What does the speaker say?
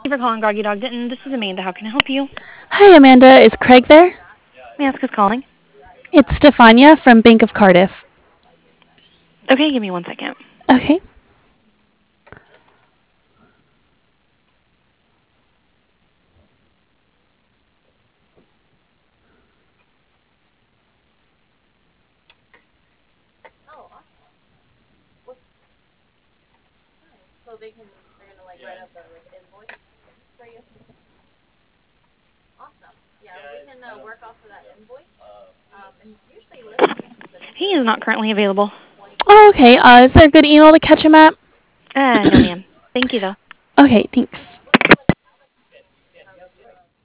for calling Groggy Dog Denton. This is Amanda. How can I help you? Hi, Amanda. Is Craig there? May I ask who's calling? It's Stefania from Bank of Cardiff. Okay, give me 1 second. Okay. He is not currently available. Oh, okay. Is there a good email to catch him at? No, ma'am. Thank you, though. Okay, thanks.